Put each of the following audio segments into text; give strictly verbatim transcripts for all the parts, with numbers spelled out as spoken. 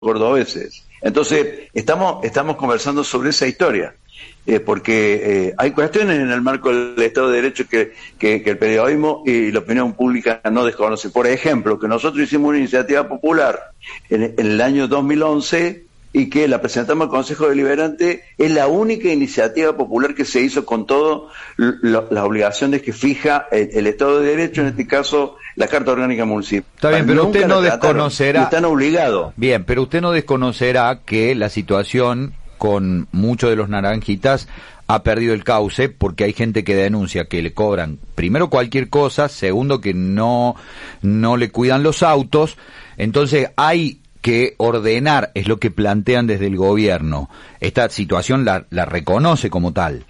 cordobeses. Entonces, estamos, estamos conversando sobre esa historia, eh, porque eh, hay cuestiones en el marco del Estado de Derecho que, que, que el periodismo y la opinión pública no desconocen. Por ejemplo, que nosotros hicimos una iniciativa popular en, en el año dos mil once y que la presentamos al Consejo Deliberante, es la única iniciativa popular que se hizo con todas las obligaciones que fija el, el Estado de Derecho, en este caso la Carta Orgánica Municipal. Está bien, pero usted no desconocerá... Están obligados. Bien, pero usted no desconocerá que la situación con muchos de los naranjitas ha perdido el cauce porque hay gente que denuncia que le cobran, primero, cualquier cosa, segundo, que no, no le cuidan los autos. Entonces hay que ordenar, es lo que plantean desde el gobierno. Esta situación la, la reconoce como tal.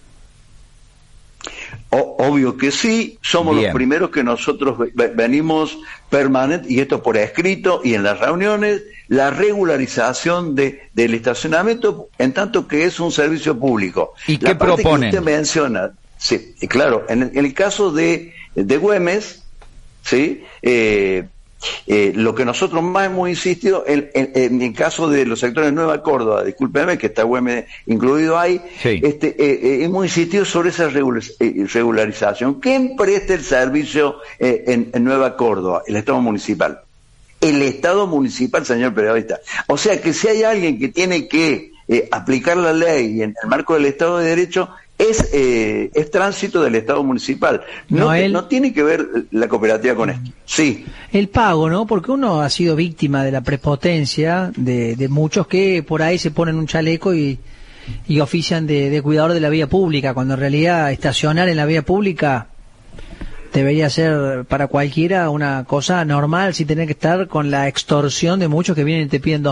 O, obvio que sí, somos Bien. los primeros que nosotros venimos permanente, y esto por escrito y en las reuniones, la regularización de del estacionamiento, en tanto que es un servicio público. ¿Y qué proponen? Que usted menciona, sí, claro, en el, en el caso de, de Güemes, sí, eh, Eh, lo que nosotros más hemos insistido en, en, en el caso de los sectores de Nueva Córdoba, discúlpeme que está Güemes incluido ahí, sí. este, eh, eh, hemos insistido sobre esa regularización. ¿Quién presta el servicio eh, en, en Nueva Córdoba? El Estado municipal. El Estado municipal, señor periodista. O sea que si hay alguien que tiene que eh, aplicar la ley en el marco del Estado de Derecho, es eh, es tránsito del Estado municipal. No, no, él... no tiene que ver la cooperativa con esto. Sí. El pago, ¿no? Porque uno ha sido víctima de la prepotencia de, de muchos que por ahí se ponen un chaleco y, y ofician de, de cuidador de la vía pública, cuando en realidad estacionar en la vía pública debería ser para cualquiera una cosa normal, sin tener que estar con la extorsión de muchos que vienen y te piden dos